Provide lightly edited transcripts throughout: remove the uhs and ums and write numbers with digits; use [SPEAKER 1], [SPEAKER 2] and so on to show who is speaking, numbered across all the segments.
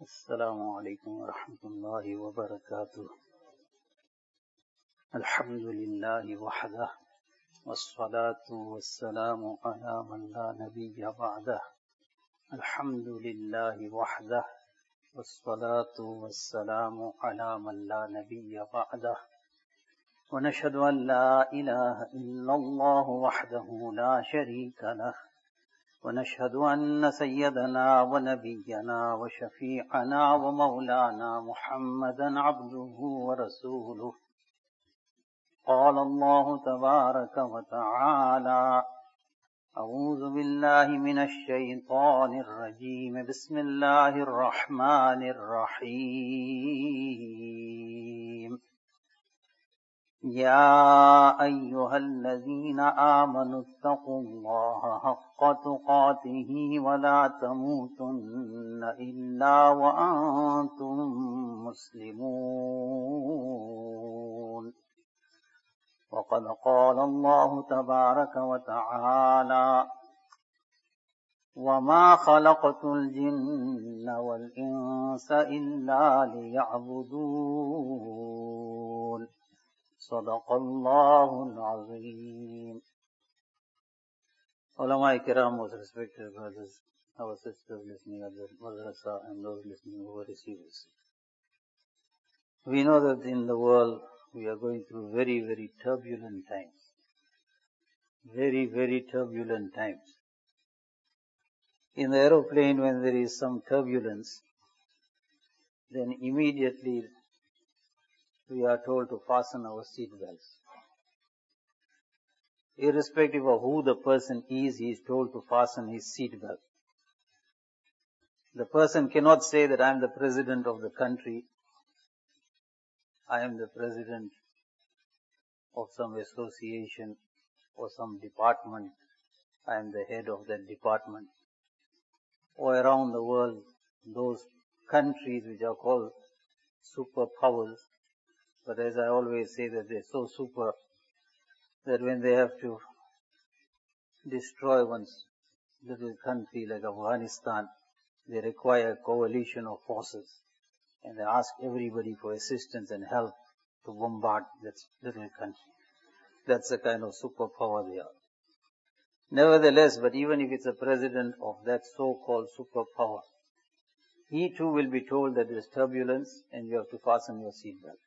[SPEAKER 1] السلام عليكم ورحمة الله وبركاته. الحمد لله وحده والصلاة والسلام على من لا نبي بعده. الحمد لله وحده والصلاة والسلام على من لا نبي بعده. ونشهد أن لا إله إلا الله وحده لا شريك له، ونشهد أن سيدنا ونبينا وشفيعنا ومولانا محمدا عبده ورسوله. قال الله تبارك وتعالى: أعوذ بالله من الشيطان الرجيم، بسم الله الرحمن الرحيم. يا أيها الذين آمنوا اتقوا الله حق تقاته ولا تموتن إلا وأنتم مسلمون. وقد قال الله تبارك وتعالى: وما خلقت الجن والإنس إلا ليعبدون. صدق الله العظيم. Ulama Kiram, most respected brothers, our sisters listening at the madrasa and those listening over receivers. We know that in the world we are going through very, very turbulent times. Very, very turbulent times. In the aeroplane, when there is some turbulence, then immediately we are told to fasten our seat belts. Irrespective of who the person is, he is told to fasten his seat belt. The person cannot say that I am the president of the country, I am the president of some association or some department, I am the head of that department. Or around the world, those countries which are called superpowers, but as I always say that they are so super that when they have to destroy one's little country like Afghanistan, they require a coalition of forces and they ask everybody for assistance and help to bombard that little country. That's the kind of superpower they are. Nevertheless, but even if it's a president of that so-called superpower, he too will be told that there's turbulence and you have to fasten your seatbelt.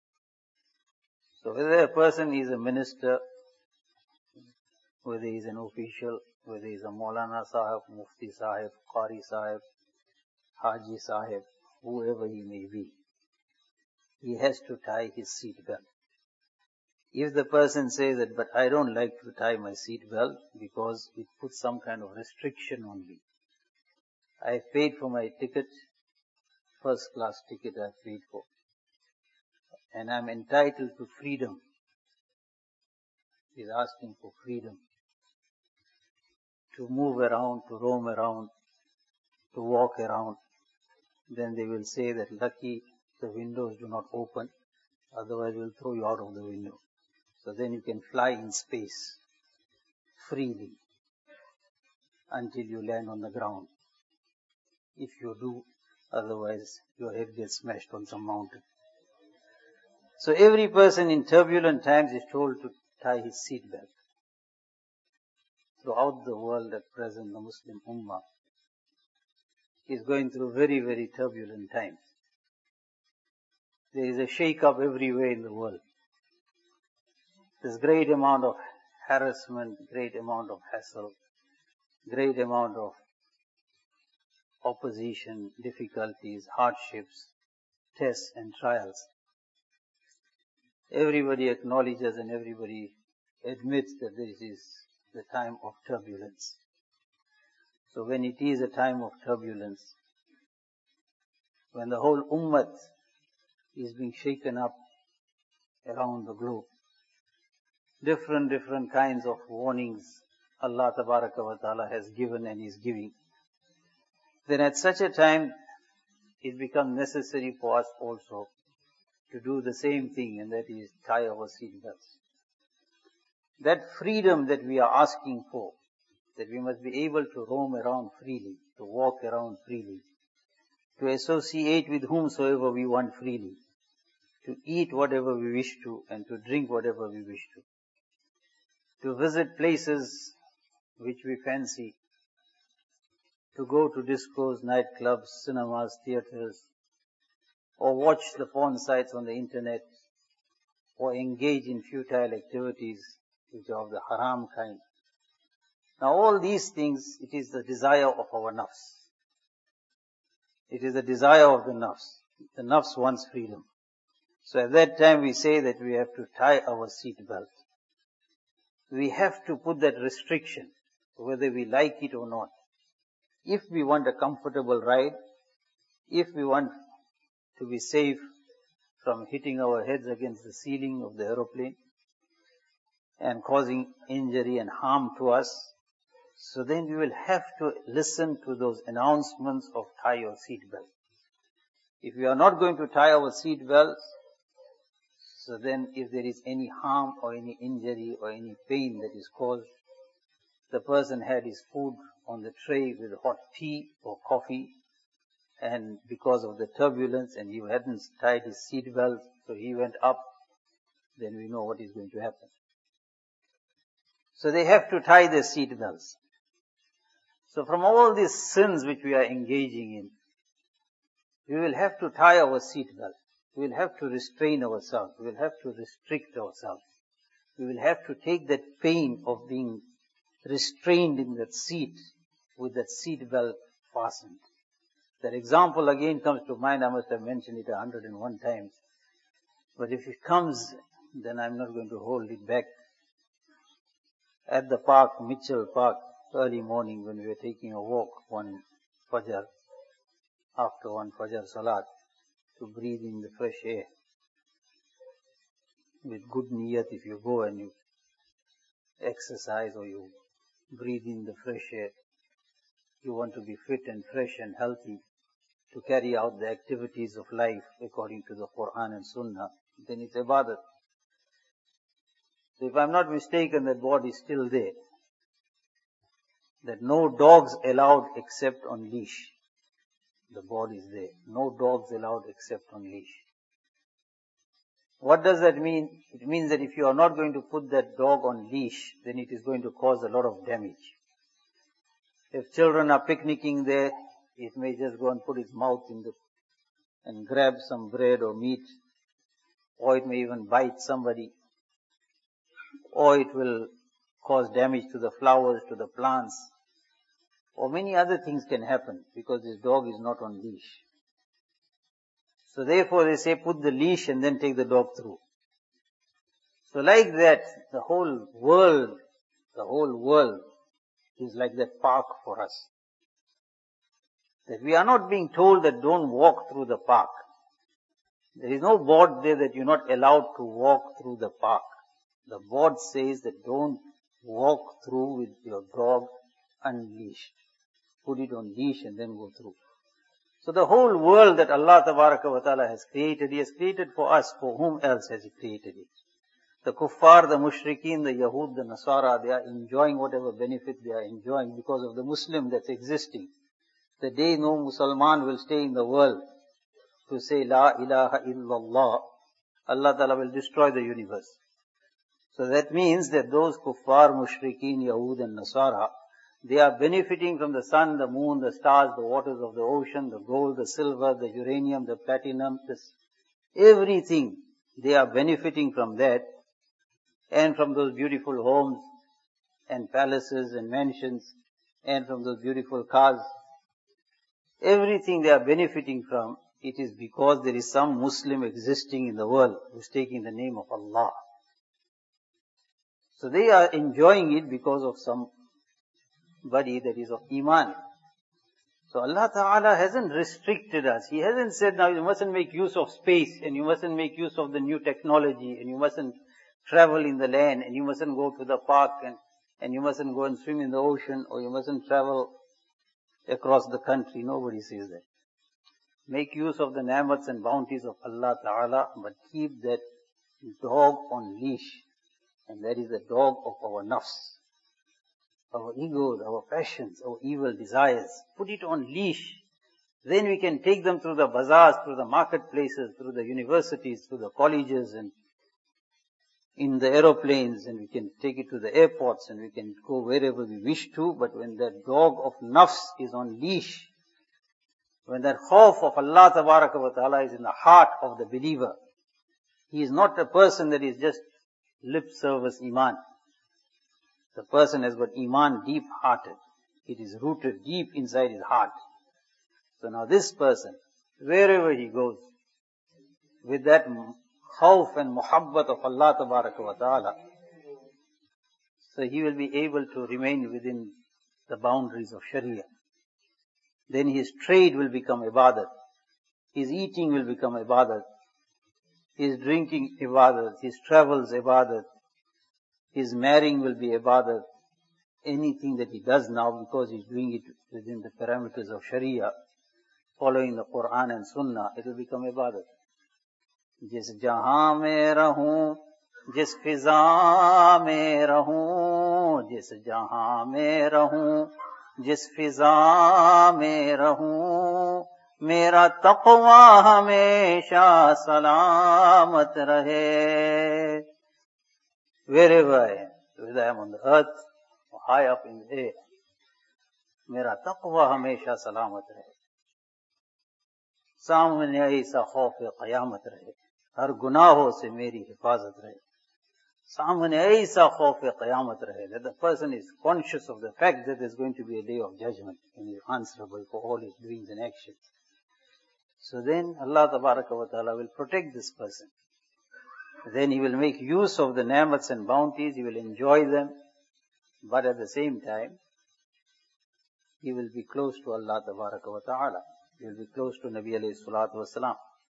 [SPEAKER 1] So whether a person is a minister, whether he is an official, whether he is a Maulana Sahib, Mufti Sahib, Qari Sahib, Haji Sahib, whoever he may be, he has to tie his seat belt. If the person says that, but I don't like to tie my seat belt because it puts some kind of restriction on me. I paid for my ticket, first class ticket I paid for, and I'm entitled to freedom. He's asking for freedom to move around, to roam around, to walk around. Then they will say that lucky the windows do not open, otherwise we'll throw you out of the window. So then you can fly in space freely until you land on the ground. If you do, otherwise your head gets smashed on some mountain. So every person in turbulent times is told to tie his seat belt. Throughout the world at present, the Muslim Ummah is going through very, very turbulent times. There is a shake-up everywhere in the world. There's great amount of harassment, great amount of hassle, great amount of opposition, difficulties, hardships, tests and trials. Everybody acknowledges and everybody admits that this is the time of turbulence. So when it is a time of turbulence, when the whole ummah is being shaken up around the globe, different kinds of warnings Allah Tabaraka wa Ta'ala has given and is giving, then at such a time it becomes necessary for us also to do the same thing, and that is tie our seat belts. That freedom that we are asking for, that we must be able to roam around freely, to walk around freely, to associate with whomsoever we want freely, to eat whatever we wish to, and to drink whatever we wish to visit places which we fancy, to go to discos, nightclubs, cinemas, theaters, or watch the porn sites on the internet, or engage in futile activities which are of the haram kind. Now all these things, it is the desire of our nafs. It is the desire of the nafs. The nafs wants freedom. So at that time we say that we have to tie our seat belt. We have to put that restriction, whether we like it or not. If we want a comfortable ride, if we want to be safe from hitting our heads against the ceiling of the aeroplane and causing injury and harm to us, so then we will have to listen to those announcements of tie your seat belt. If we are not going to tie our seat belts, so then if there is any harm or any injury or any pain that is caused, the person had his food on the tray with hot tea or coffee, and because of the turbulence and he hadn't tied his seat belt, so he went up, then we know what is going to happen. So they have to tie their seat belts. So from all these sins which we are engaging in, we will have to tie our seat belt. We will have to restrain ourselves. We will have to restrict ourselves. We will have to take that pain of being restrained in that seat with that seat belt fastened. That example again comes to mind. I must have mentioned it 101 times. But if it comes, then I'm not going to hold it back. At the park, Mitchell Park, early morning when we were taking a walk one Fajr, after one Fajr Salat, to breathe in the fresh air. With good niyat, if you go and you exercise or you breathe in the fresh air, you want to be fit and fresh and healthy to carry out the activities of life according to the Quran and Sunnah, then it's ibadat. So if I'm not mistaken, that board is still there. That no dogs allowed except on leash. The board is there. No dogs allowed except on leash. What does that mean? It means that if you are not going to put that dog on leash, then it is going to cause a lot of damage. If children are picnicking there, it may just go and put its mouth and grab some bread or meat, or it may even bite somebody, or it will cause damage to the flowers, to the plants, or many other things can happen because this dog is not on leash. So therefore they say put the leash and then take the dog through. So like that, the whole world is like that park for us. That we are not being told that don't walk through the park. There is no board there that you're not allowed to walk through the park. The board says that don't walk through with your dog unleashed. Put it on leash and then go through. So the whole world that Allah Tabaraka wa Ta'ala has created, He has created for us. For whom else has He created it? The kuffar, the mushrikeen, the Yahud, the Nasara, they are enjoying whatever benefit they are enjoying because of the Muslim that's existing. The day no Musalman will stay in the world to say La ilaha illallah, Allah Ta'ala will destroy the universe. So that means that those kuffar, mushrikeen, Yahud and Nasara, they are benefiting from the sun, the moon, the stars, the waters of the ocean, the gold, the silver, the uranium, the platinum, everything. They are benefiting from that and from those beautiful homes and palaces and mansions and from those beautiful cars. Everything they are benefiting from, it is because there is some Muslim existing in the world who is taking the name of Allah. So they are enjoying it because of somebody that is of Iman. So Allah Ta'ala hasn't restricted us. He hasn't said now you mustn't make use of space and you mustn't make use of the new technology and you mustn't travel in the land and you mustn't go to the park and you mustn't go and swim in the ocean or you mustn't travel across the country. Nobody says that. Make use of the ni'mats and bounties of Allah Ta'ala, but keep that dog on leash. And that is the dog of our nafs, our egos, our passions, our evil desires. Put it on leash. Then we can take them through the bazaars, through the marketplaces, through the universities, through the colleges, and in the aeroplanes, and we can take it to the airports, and we can go wherever we wish to. But when that dog of nafs is on leash, when that khawf of Allah Tabaraka wa Ta'ala is in the heart of the believer, he is not a person that is just lip service iman. The person has got iman deep hearted. It is rooted deep inside his heart. So now this person, wherever he goes, with that khawf and muhabbat of Allah Tabaraka wa Ta'ala, so he will be able to remain within the boundaries of Sharia. Then his trade will become ibadat. His eating will become ibadat. His drinking ibadat. His travels ibadat. His marrying will be ibadat. Anything that he does now, because he's doing it within the parameters of Sharia, following the Quran and Sunnah, it will become ibadat. जिस जहां में रहूं, जिस फिजा में रहूं, जिस जहां में रहूं, जिस फिजा में रहूं, मेरा तक़वा हमेशा सलामत रहे. Wherever I am, whether I am on the earth or high up in the air, मेरा तक़वा हमेशा सलामत रहे. सामने ऐसा खौफ क़यामत रहे. हर गुनाहों से मेरी हिफाजत रहे. सामने ऐसा खौफ क़यामत रहे, that the person is conscious of the fact that there is going to be a day of judgment and he is answerable for all his doings and actions. So then Allah Tabaraka wa Ta'ala will protect this person. Then he will make use of the ni'mats and bounties, he will enjoy them, but at the same time, he will be close to Allah Tabaraka wa Ta'ala. He will be close to Nabi alayhi salatu wasalam.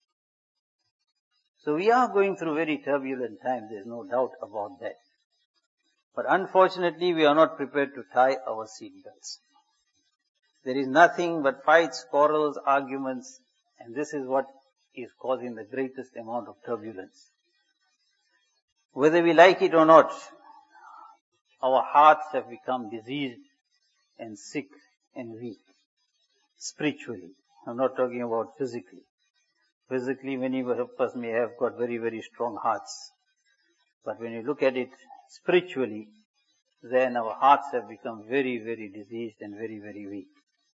[SPEAKER 1] So we are going through very turbulent times, there is no doubt about that. But unfortunately, we are not prepared to tie our seatbelts. There is nothing but fights, quarrels, arguments, and this is what is causing the greatest amount of turbulence. Whether we like it or not, our hearts have become diseased and sick and weak, spiritually. I'm not talking about physically. Physically, many of us may have got very, very strong hearts. But when you look at it spiritually, then our hearts have become very, very diseased and very, very weak.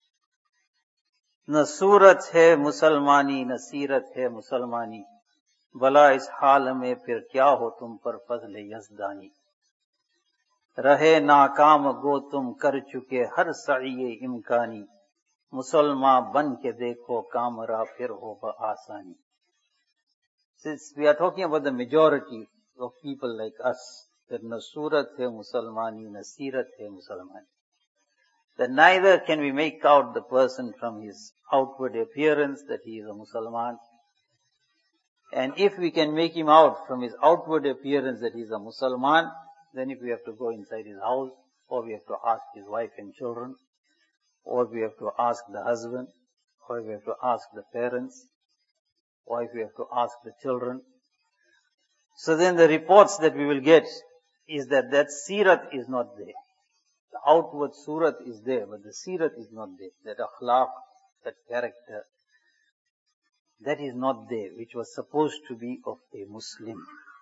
[SPEAKER 1] न सूरत है मुसलमानी, न सीरत है मुसलमानी, भला इस हाल में फिर क्या हो तुम पर फजल यज़दानी. रहे नाकाम गो तुम कर चुके हर सईये इम्कानी, मुसलमान बन के देखो कामरा फिर हो आसानी. Since we are talking about the majority of people like us, that na surat hai musalmani, na sirat hai musalmani, that neither can we make out the person from his outward appearance that he is a Musliman, and if we can make him out from his outward appearance that he is a Musliman, then if we have to go inside his house, or we have to ask his wife and children, or we have to ask the husband, or we have to ask the parents, or if we have to ask the children. So then the reports that we will get is that seerat is not there. The outward surat is there, but the seerat is not there. That akhlaq, that character, that is not there, which was supposed to be of a Muslim.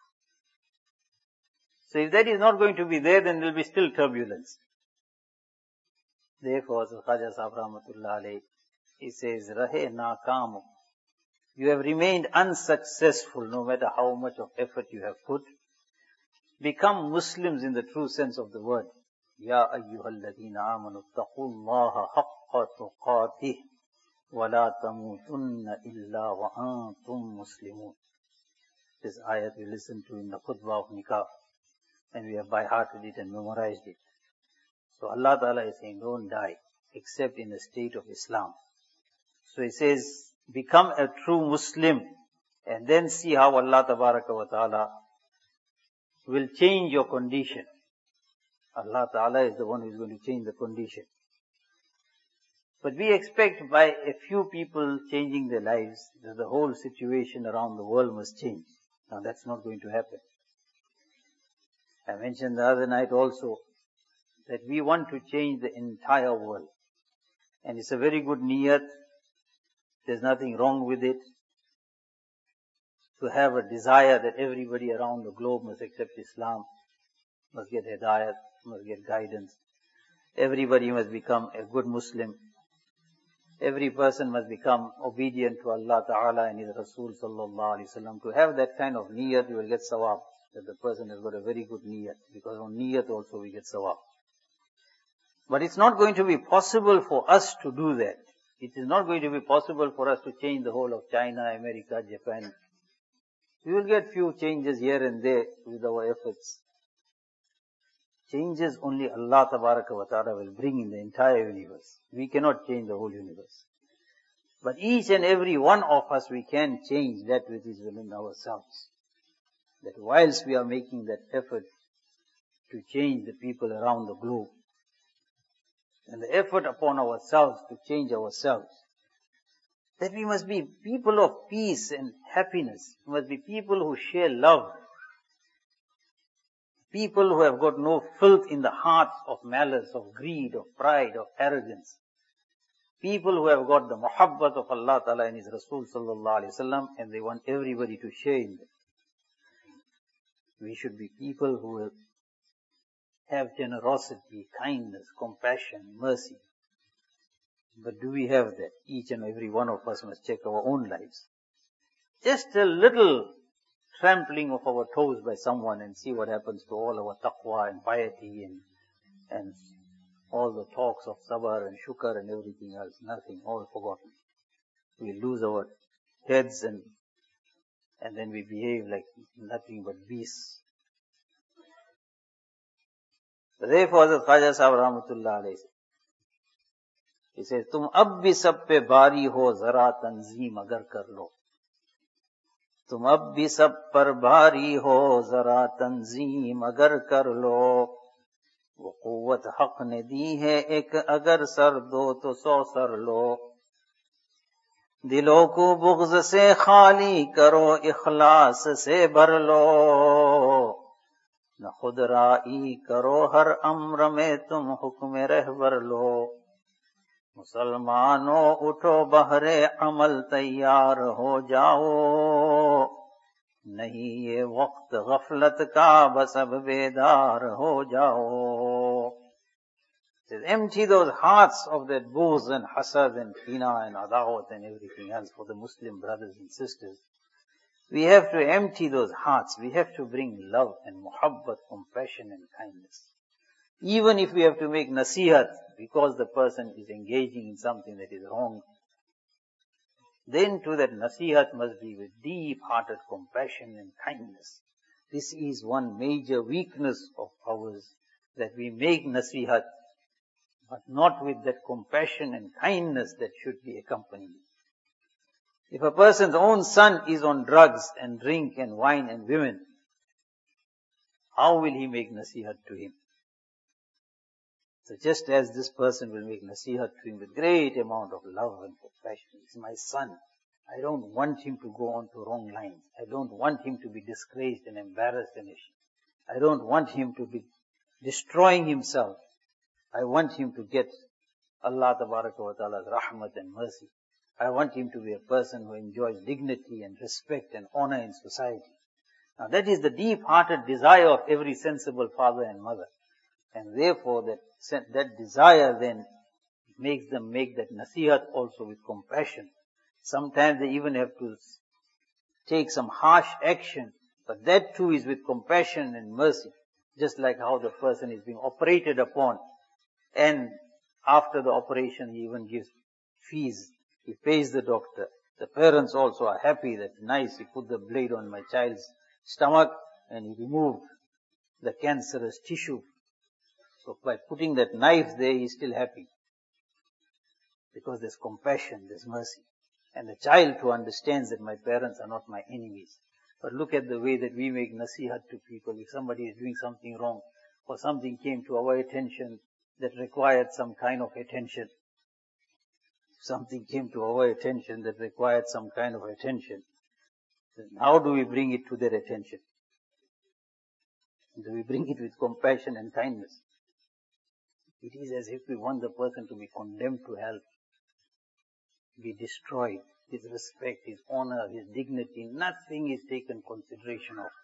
[SPEAKER 1] So if that is not going to be there, then there will be still turbulence. Therefore, Khaja Sahib Rahmatullah Alayhi, he says, Rahe naakamu. You have remained unsuccessful no matter how much of effort you have put. Become Muslims in the true sense of the word. Ya ayyuhalladhina amanu taqullaha haqqa tuqatih wa la tamutunna illa wa antum muslimun. This ayat we listened to in the khutbah of nikah, and we have by-hearted it and memorized it. So Allah Ta'ala is saying, don't die except in the state of Islam. So He says, become a true Muslim and then see how Allah Tabaraka wa Ta'ala will change your condition. Allah Ta'ala is the one who is going to change the condition. But we expect by a few people changing their lives that the whole situation around the world must change. Now that's not going to happen. I mentioned the other night also that we want to change the entire world. And it's a very good niyat There's nothing wrong with it. To have a desire that everybody around the globe must accept Islam, must get hidayat, must get guidance. Everybody must become a good Muslim. Every person must become obedient to Allah Ta'ala and His Rasul Sallallahu Alaihi Wasallam. To have that kind of niyat, you will get sawab. That the person has got a very good niyat. Because on niyat also we get sawab. But it's not going to be possible for us to do that. It is not going to be possible for us to change the whole of China, America, Japan. We will get few changes here and there with our efforts. Changes only Allah Tabaraka wa Ta'ala will bring in the entire universe. We cannot change the whole universe. But each and every one of us, we can change that which is within ourselves. That whilst we are making that effort to change the people around the globe, and the effort upon ourselves to change ourselves, that we must be people of peace and happiness. We must be people who share love. People who have got no filth in the hearts of malice, of greed, of pride, of arrogance. People who have got the muhabbat of Allah Ta'ala and His Rasul Sallallahu Alaihi Wasallam, and they want everybody to share in that. We should be people who will have generosity, kindness, compassion, mercy. But do we have that? Each and every one of us must check our own lives. Just a little trampling of our toes by someone and see what happens to all our taqwa and piety and all the talks of sabr and shukr and everything else. Nothing, all forgotten. We lose our heads and then we behave like nothing but beasts. So therefore, Hazrat Khwaja Sahib Rahmatullah Alayhi, he says, तुम अब भी सब पे भारी हो जरा तंजीम अगर कर लो. तुम अब भी सब पर भारी हो जरा तंजीम अगर कर लो. वो कुव्वत हक ने दी है एक अगर सर दो तो 100 सर लो. दिलों को बुग़्ज़ से खाली करो इखलास से भर लो. न खुद राई करो हर अम्र में तुम हुक्म रहबर लो. मुसलमानों उठो बहरे अमल तैयार हो जाओ. नहीं ये वक्त गफलत का बस अब बेदार हो जाओ. Says, empty those hearts of that booze and hasad and kina and adawat and everything else for the Muslim brothers and sisters. We have to empty those hearts. We have to bring love and muhabbat, compassion and kindness. Even if we have to make nasihat because the person is engaging in something that is wrong, then to that nasihat must be with deep-hearted compassion and kindness. This is one major weakness of ours, that we make nasihat, but not with that compassion and kindness that should be accompanying. If a person's own son is on drugs and drink and wine and women, how will he make nasihat to him? So just as this person will make nasihat to him with great amount of love and compassion, he's my son. I don't want him to go on to wrong lines. I don't want him to be disgraced and embarrassed and ashamed. I don't want him to be destroying himself. I want him to get Allah Tabaraka wa Ta'ala's rahmat and mercy. I want him to be a person who enjoys dignity and respect and honor in society. Now that is the deep-hearted desire of every sensible father and mother. And therefore that desire then makes them make that nasihat also with compassion. Sometimes they even have to take some harsh action, but that too is with compassion and mercy. Just like how the person is being operated upon, and after the operation he even gives fees. He pays the doctor. The parents also are happy that nice, he put the blade on my child's stomach and he removed the cancerous tissue. So by putting that knife there, he is still happy. Because there's compassion, there's mercy. And the child too understands that my parents are not my enemies. But look at the way that we make nasihat to people. If somebody is doing something wrong, or something came to our attention that required some kind of attention, something came to our attention that required some kind of attention, then how do we bring it to their attention? Do we bring it with compassion and kindness? It is as if we want the person to be condemned to hell, be destroyed, his respect, his honor, his dignity, nothing is taken consideration of.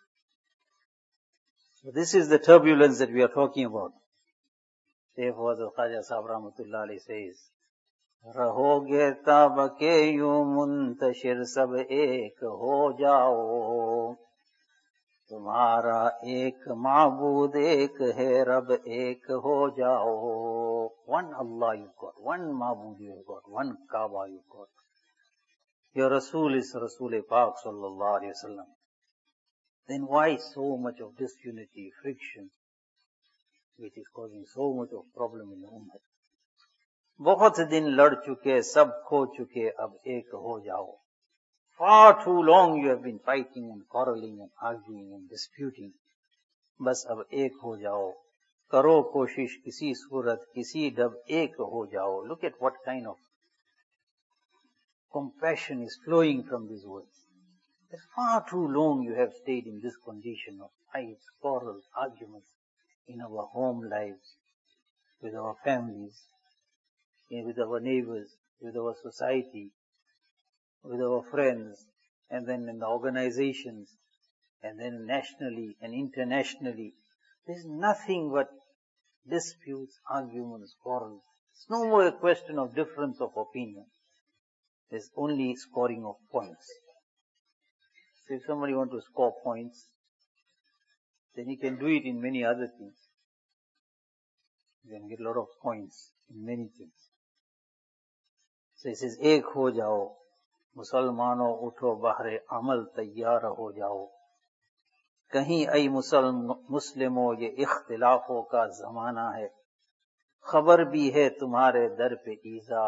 [SPEAKER 1] So this is the turbulence that we are talking about. Therefore, the Khaja Sahib Rahmatullah Alayhi says, रहोगे तब के यूं मुंतशिर सब एक हो जाओ तुम्हारा एक माबूद एक है रब एक हो जाओ. One Allah you've got, one Mabood you've got, one Kaaba you've got. Your Rasul is Rasul Pak sallallahu alayhi wasallam. Then why so much of disunity, friction, which is causing so much of problem in the ummah? बहुत दिन लड़ चुके सब खो चुके अब एक हो जाओ. Far too long you have been fighting and quarreling and arguing and disputing. बस अब एक हो जाओ. करो कोशिश किसी सूरत किसी ढब एक हो जाओ. Look at what kind of compassion is flowing from these words. That far too long you have stayed in this condition of fights, quarrels, arguments in our home lives, with our families, with our neighbors, with our society, with our friends, and then in the organizations, and then nationally and internationally. There's nothing but disputes, arguments, quarrels. It's no more a question of difference of opinion. There's only scoring of points. So if somebody wants to score points, then he can do it in many other things. You can get a lot of points in many things. So he says, एक हो जाओ, मुसलमानों उठो बहरे अमल तैयार हो जाओ. कहीं ऐ मुस्लिमों ये इख्तिलाफों का जमाना है. खबर भी है तुम्हारे दर पे ईज़ा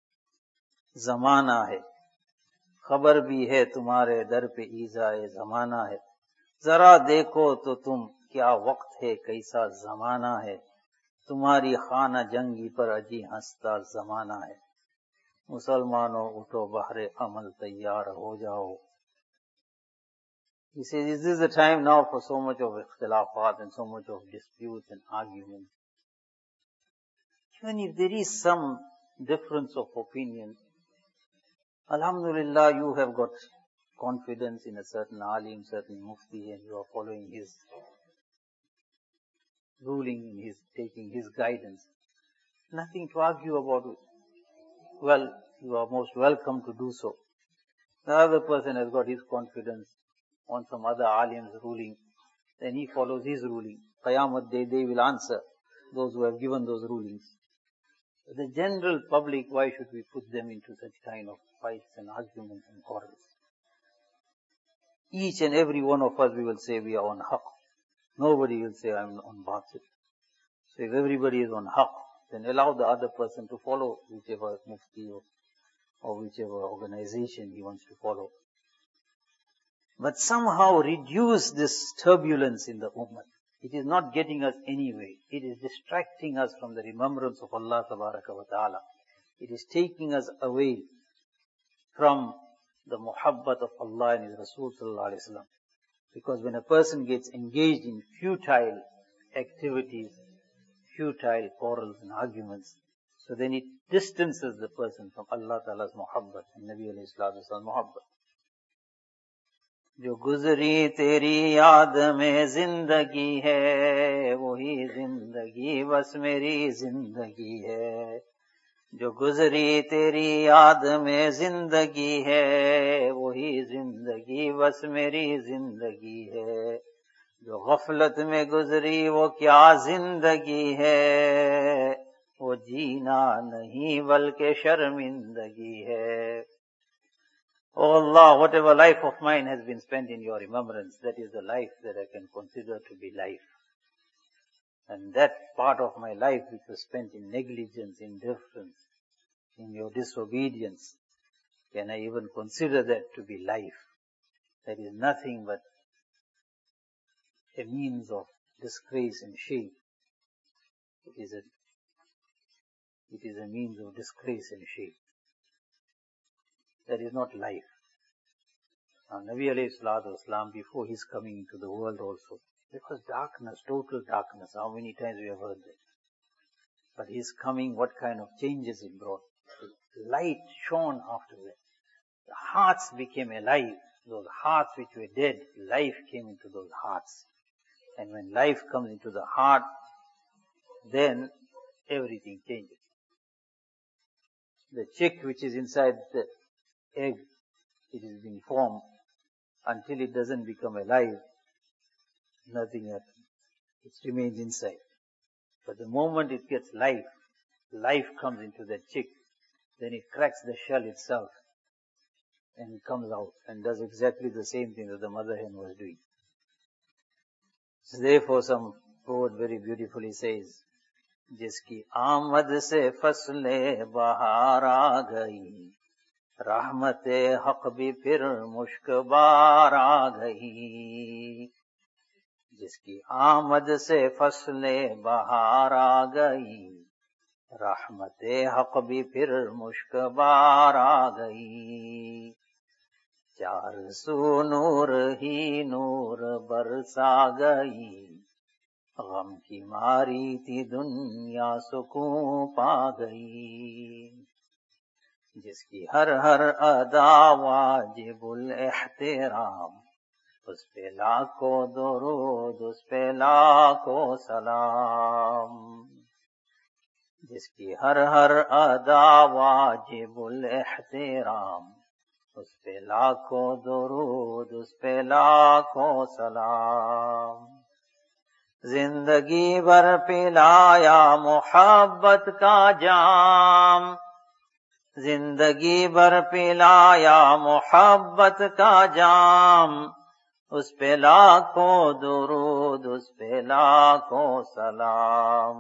[SPEAKER 1] जमाना है. खबर भी है तुम्हारे दर पे ईज़ा जमाना है. जरा देखो तो तुम क्या वक्त है कैसा जमाना है. तुम्हारी खाना जंगी पर अजी हंसता जमाना है. मुसलमानों उठो बहरे अमल तैयार हो जाओ. He says, is this the time now for so much of ikhtilafat and so much of disputes and arguments? Even if there is some difference of opinion, Alhamdulillah, you have got confidence in a certain alim, certain mufti, and you are following his ruling, taking his guidance. Nothing to argue about it. Well, you are most welcome to do so. The other person has got his confidence on some other alim's ruling, then he follows his ruling. Qayamat Day, they will answer those who have given those rulings. The general public, why should we put them into such kind of fights and arguments and quarrels? Each and every one of us, we will say we are on haqq. Nobody will say I am on batil. So if everybody is on haqq, then allow the other person to follow whichever mufti or whichever organization he wants to follow. But somehow reduce this turbulence in the ummah. It is not getting us anywhere. It is distracting us from the remembrance of Allah Tabaraka wa Ta'ala. It is taking us away from the muhabbat of Allah and His Rasul Sallallahu Alaihi Wasallam. Because when a person gets engaged in futile activities, futile quarrels and arguments, so then it distances the person from Allah Ta'ala's muhabbat and Nabi Alayhi Wasallam's muhabbat. जो गुजरी तेरी याद में जिंदगी है वही जिंदगी बस मेरी जिंदगी है. जो गुजरी तेरी याद में जिंदगी है वही जिंदगी बस मेरी जिंदगी है. जो गफलत में गुजरी वो क्या जिंदगी है वो जीना नहीं बल्कि शर्मिंदगी है. Oh Allah, whatever life of mine has been spent in your remembrance, that is the life that I can consider to be life. And that part of my life which was spent in negligence, indifference, in your disobedience, can I even consider that to be life? That is nothing but a means of disgrace and shame. It is a means of disgrace and shame. That is not life. Now, Nabi alayhi salatu wasalam, before his coming into the world also, there was darkness, total darkness. How many times we have heard that? But his coming, what kind of changes it brought? Light shone after that. The hearts became alive. Those hearts which were dead, life came into those hearts. And when life comes into the heart, then everything changes. The chick which is inside the egg, it is being formed. Until it doesn't become alive, nothing happens. It remains inside. But the moment it gets life, life comes into that chick, then it cracks the shell itself and it comes out and does exactly the same thing that the mother hen was doing. So therefore some poet very beautifully says, जिसकी आमद से फसले बहार आ गई, रहमते हक भी फिर मुश्कबार आ गई. जिसकी आमद से फसले बहार आ गई, रहमते हक भी फिर मुश्कबार आ गई. चार सू नूर ही नूर बरसा गई, गम की मारी थी दुनिया सुकून पा गई. जिसकी हर हर अदा वाजिबुल एहतिराम, उस पे लाखों दुरूद, उस पे लाखों सलाम. जिसकी हर हर अदा वाजिबुल एहतिराम, उस पे लाखों दुरूद, उस पे लाखों सलाम. जिंदगी भर पिलाया मोहब्बत का जाम, जिंदगी भर पिलाया मोहब्बत का जाम. उस पे लाखों दुरूद, उस पे लाखों सलाम.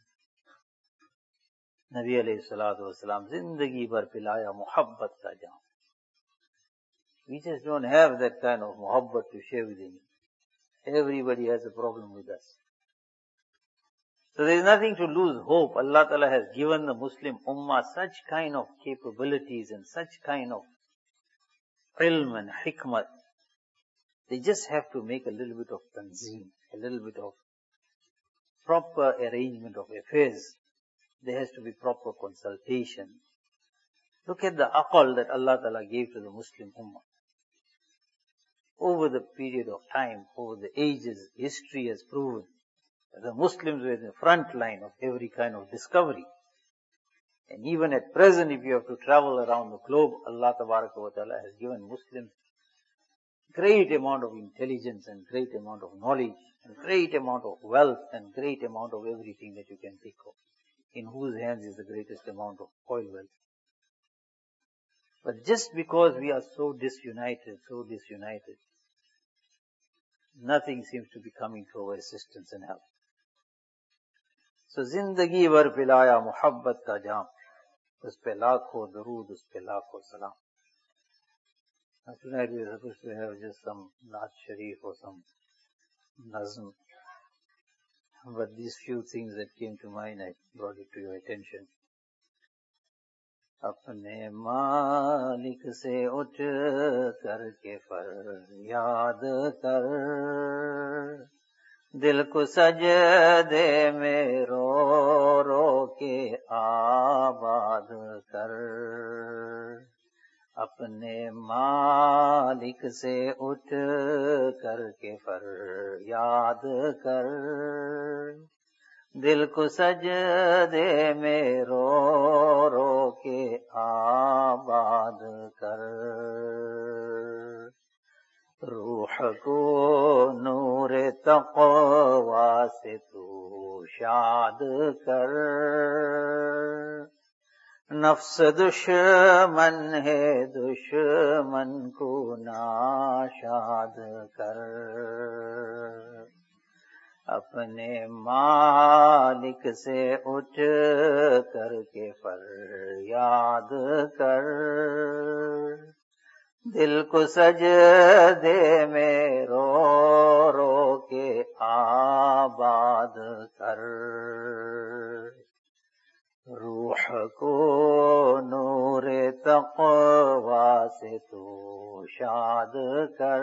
[SPEAKER 1] नबी अलैहिस्सलातु वस्सलाम जिंदगी भर पिलाया मोहब्बत का जाम. We just don't have that kind of mohabbat to share with him. Everybody has a problem with us. So there is nothing to lose hope. Allah Ta'ala has given the Muslim Ummah such kind of capabilities and such kind of ilm and hikmah. They just have to make a little bit of tanzeen, a little bit of proper arrangement of affairs. There has to be proper consultation. Look at the aql that Allah Ta'ala gave to the Muslim Ummah. Over the period of time, over the ages, history has proven that the Muslims were in the front line of every kind of discovery. And even at present, if you have to travel around the globe, Allah Tabaraka wa Ta'ala has given Muslims great amount of intelligence and great amount of knowledge and great amount of wealth and great amount of everything that you can think of. In whose hands is the greatest amount of oil wealth. But just because we are so disunited, nothing seems to be coming to our assistance and help. So, zindagi var pilaya muhabbat ka jaam, us pe laakho darood, us pe laakho salam. Now tonight we are supposed to have just some Naat Sharif or some Nazm. But these few things that came to mind, I brought it to your attention. अपने मालिक से उठ करके फरियाद कर, दिल को सजदे में रो रो के आबाद कर. अपने मालिक से उठ करके फरियाद कर, दिल को सजदे में रो रो के आबाद कर. रूह को नूर तक़वा से तू शाद कर. नफ्स दुश्मन है, दुश्मन को नाशाद कर. अपने मालिक से उठ करके फरियाद कर, दिल को सजदे में रो रो के आबाद कर. रूह को नूर तक़वा से तू शाद कर.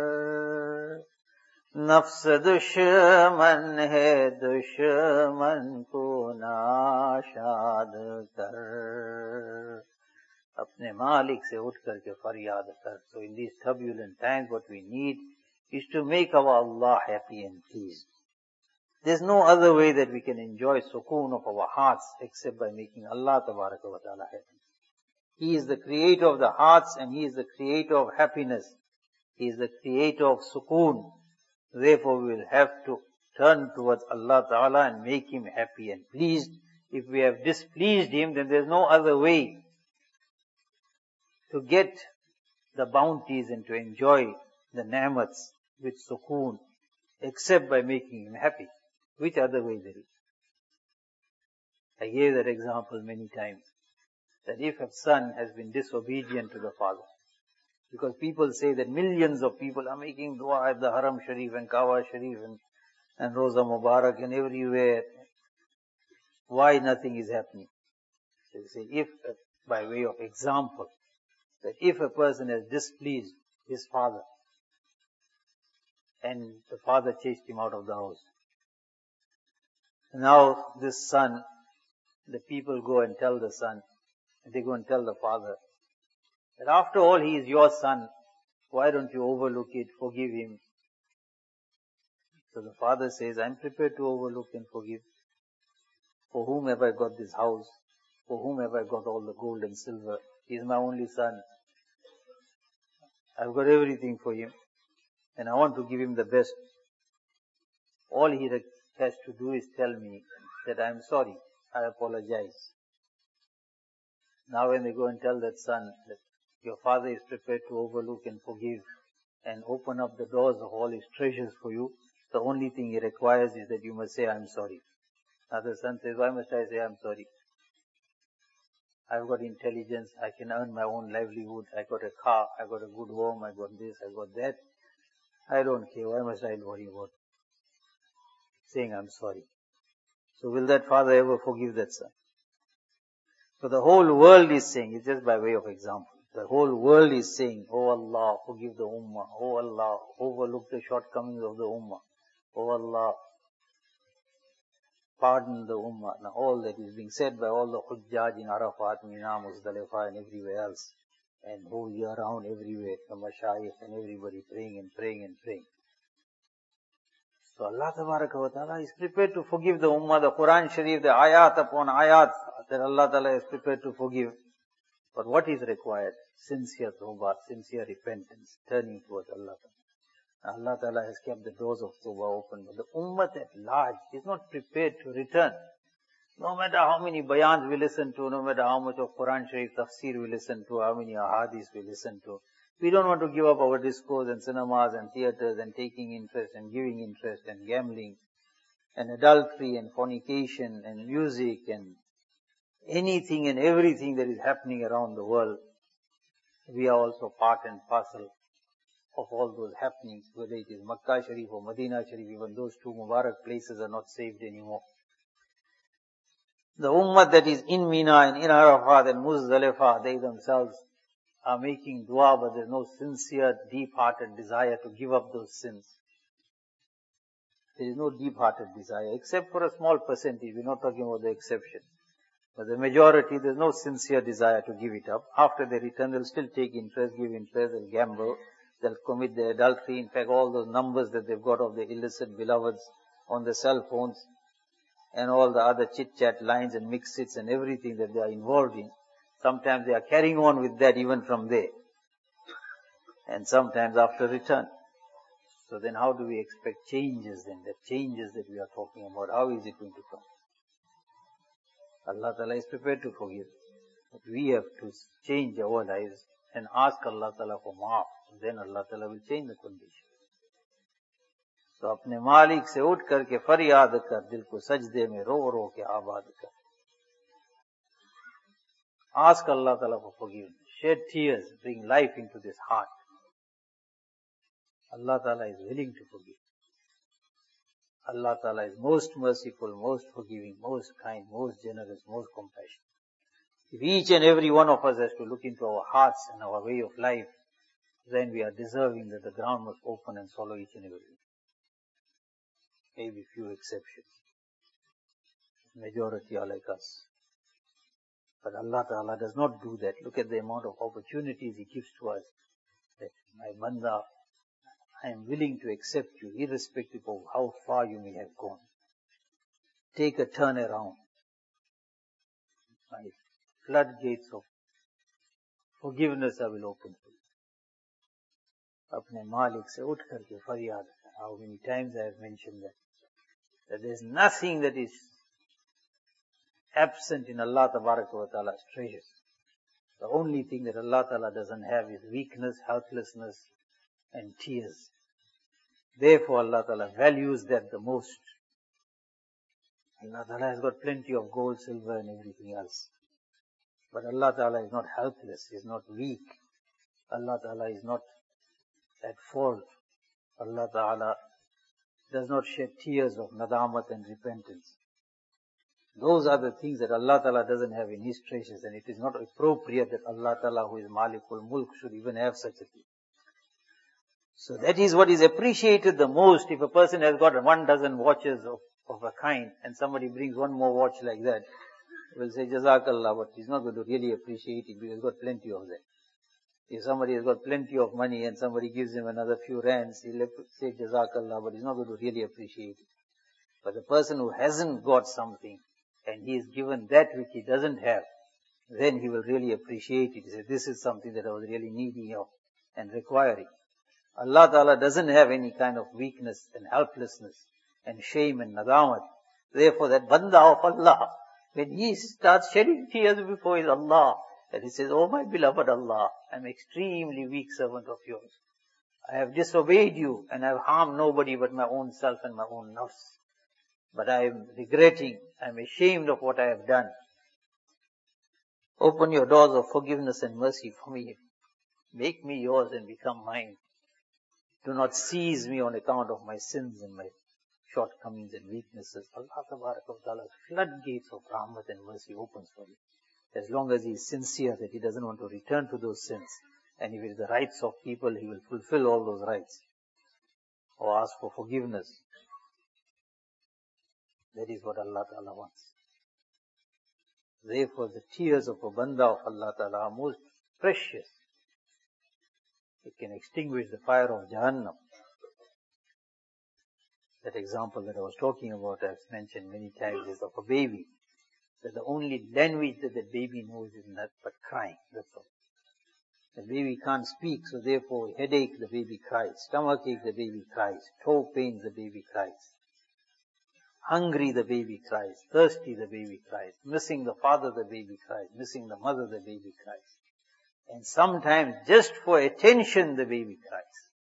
[SPEAKER 1] नफ्स दुश्मन है, दुश्मन को नाशाद कर. अपने मालिक से उठ करके फरियाद कर. So in these turbulent times, what we need is to make our Allah happy and pleased. There's no other way that we can enjoy sukoon of our hearts except by making Allah tabaraka wa ta'ala happy. He is the creator of the hearts and He is the creator of happiness. He is the creator of sukoon. Therefore we will have to turn towards Allah ta'ala and make Him happy and pleased. If we have displeased Him, then there's no other way to get the bounties and to enjoy the ni'mats with sukoon except by making Him happy. Which other way there is? I gave that example many times, that if a son has been disobedient to the father, because people say that millions of people are making dua at the Haram Sharif and Kaaba Sharif and Roza Mubarak and everywhere, why nothing is happening? So they say, if, by way of example, that if a person has displeased his father, and the father chased him out of the house, now this son, the people go and tell the son, they go and tell the father, that after all he is your son, why don't you overlook it, forgive him? So the father says, I'm prepared to overlook and forgive. For whom have I got this house? For whom have I got all the gold and silver? He is my only son. I've got everything for him, and I want to give him the best. All he has to do is tell me that I'm sorry, I apologize. Now when they go and tell that son that your father is prepared to overlook and forgive and open up the doors of all his treasures for you, the only thing he requires is that you must say, I'm sorry. Now the son says, why must I say I'm sorry? I've got intelligence, I can earn my own livelihood, I got a car, I got a good home, I got this, I got that. I don't care, why must I worry about saying I'm sorry? So will that father ever forgive that son? So the whole world is saying, it's just by way of example, the whole world is saying, oh Allah, forgive the ummah, oh Allah, overlook the shortcomings of the ummah, oh Allah, pardon the ummah. Now all that is being said by all the Hujjaj in Arafat, Mina, Muzdalifah and everywhere else, and whole year round everywhere, the Mashayikh and everybody praying and praying and praying. So Allah Tabaraka wa Ta'ala is prepared to forgive the ummah, the Quran Sharif, the ayat upon ayat, that Allah Ta'ala is prepared to forgive. But what is required? Sincere tawbah, sincere repentance, turning towards Allah Ta'ala. Allah Ta'ala has kept the doors of tawbah open, but the ummah at large is not prepared to return. No matter how many bayans we listen to, no matter how much of Quran Sharif tafsir we listen to, how many ahadis we listen to, we don't want to give up our discos and cinemas and theaters and taking interest and giving interest and gambling and adultery and fornication and music and anything and everything that is happening around the world. We are also part and parcel of all those happenings, whether it is Makkah Sharif or Medina Sharif. Even those two Mubarak places are not saved anymore. The ummah that is in Mina and in Arafat and Muzdalifah, they themselves are making dua, but there is no sincere, deep-hearted desire to give up those sins. There is no deep-hearted desire, except for a small percentage. We're not talking about the exception. But the majority, there's no sincere desire to give it up. After they return, they'll still take interest, give interest, they'll gamble, they'll commit the adultery. In fact, all those numbers that they've got of the illicit beloveds on the cell phones and all the other chit-chat lines and mix-its and everything that they are involved in, sometimes they are carrying on with that even from there. And sometimes after return. So then how do we expect changes then? The changes that we are talking about, how is it going to come? Allah Ta'ala is prepared to forgive. But we have to change our lives and ask Allah Ta'ala for maaf. Then Allah Ta'ala will change the condition. So अपने मालिक से उठ करके फरियाद कर, दिल को सजदे में रो रो के आबाद कर. Ask Allah Ta'ala for forgiveness. Shed tears, bring life into this heart. Allah Ta'ala is willing to forgive. Allah Ta'ala is most merciful, most forgiving, most kind, most generous, most compassionate. If each and every one of us has to look into our hearts and our way of life, then we are deserving that the ground must open and swallow each and every one. Maybe few exceptions. Majority are like us. But Allah Ta'ala does not do that. Look at the amount of opportunities He gives to us. That, my banda, I am willing to accept you irrespective of how far you may have gone. Take a turn around. My floodgates of forgiveness I will open for you. Apne Malik se uth karke faryad. How many times I have mentioned that. That there is nothing that is absent in Allah Tabaraka wa Ta'ala's treasures. The only thing that Allah Ta'ala doesn't have is weakness, helplessness, and tears. Therefore Allah Ta'ala values that the most. Allah Ta'ala has got plenty of gold, silver and everything else. But Allah Ta'ala is not helpless, He is not weak. Allah Ta'ala is not at fault. Allah Ta'ala does not shed tears of nadamat and repentance. Those are the things that Allah Ta'ala doesn't have in His treasures, and it is not appropriate that Allah Ta'ala, who is Malikul Mulk, should even have such a thing. So that is what is appreciated the most. If a person has got 12 watches of a kind, and somebody brings one more watch like that, he will say Jazakallah, but he's not going to really appreciate it because he's got plenty of that. If somebody has got plenty of money and somebody gives him another few rands, he'll say Jazakallah, but he's not going to really appreciate it. But the person who hasn't got something, and he is given that which he doesn't have, then he will really appreciate it. He says, this is something that I was really needy of and requiring. Allah Ta'ala doesn't have any kind of weakness and helplessness and shame and nadamat. Therefore that banda of Allah, when he starts shedding tears before his Allah, that he says, oh my beloved Allah, I am extremely weak servant of yours. I have disobeyed you and I have harmed nobody but my own self and my own nafs. But I am regretting, I am ashamed of what I have done. Open your doors of forgiveness and mercy for me. Make me yours and become mine. Do not seize me on account of my sins and my shortcomings and weaknesses. Allah Ta'ala's floodgates of rahmat and mercy opens for you. As long as he is sincere that he doesn't want to return to those sins. And if it is the rights of people, he will fulfill all those rights. Or ask for forgiveness. That is what Allah Ta'ala wants. Therefore the tears of a banda of Allah Ta'ala are most precious. It can extinguish the fire of Jahannam. That example that I was talking about, I have mentioned many times, is of a baby. That the only language that the baby knows is not but crying, that's all. The baby can't speak, so therefore headache, the baby cries. Stomachache, the baby cries. Toe pains, the baby cries. Hungry, the baby cries. Thirsty, the baby cries. Missing the father, the baby cries. Missing the mother, the baby cries. And sometimes just for attention, the baby cries.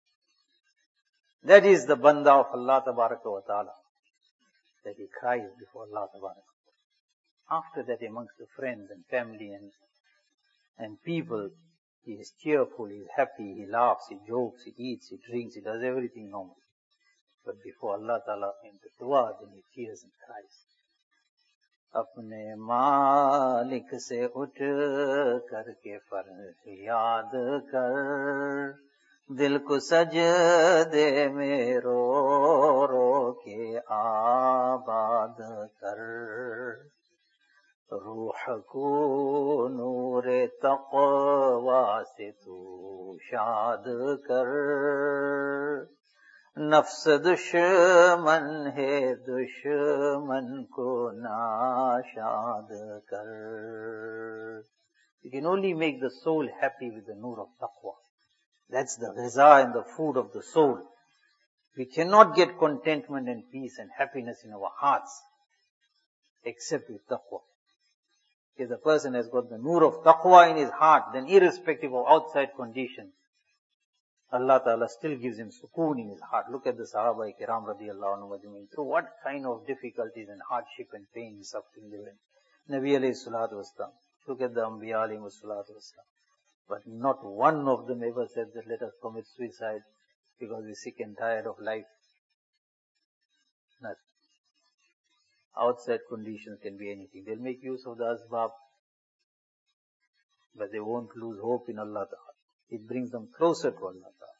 [SPEAKER 1] That is the banda of Allah Tabaraka wa Ta'ala. That he cries before Allah Tabaraka. After that, amongst the friends and family and people, he is cheerful, he is happy, he laughs, he jokes, he eats, he drinks, he does everything normal. But before Allah Ta'ala in the dua, then he tears and cries. अपने मालिक से उठ करके फरियाद कर, दिल को सजदे में रो रो के आबाद कर, रूह को नूरे तक़वा से तू शाद कर, नफ्स दुश्मन है दुश्मन को नाशाद कर. You can only make the soul happy with the nur of taqwa. That's the ghiza and the food of the soul. We cannot get contentment and peace and happiness in our hearts except with taqwa. If the person has got the nur of taqwa in his heart, then irrespective of outside conditions, Allah Ta'ala still gives him sukoon in his heart. Look at the Sahaba Kiram radiyallahu anhu ajmain. Through what kind of difficulties and hardship and pain and suffering they went. Nabi alayhi salatu wasalam. Look at the Anbiya alayhi salatu wasalam. But not one of them ever said that let us commit suicide because we're sick and tired of life. Nothing. Outside conditions can be anything. They'll make use of the asbab, but they won't lose hope in Allah Ta'ala. It brings them closer to Allah Ta'ala.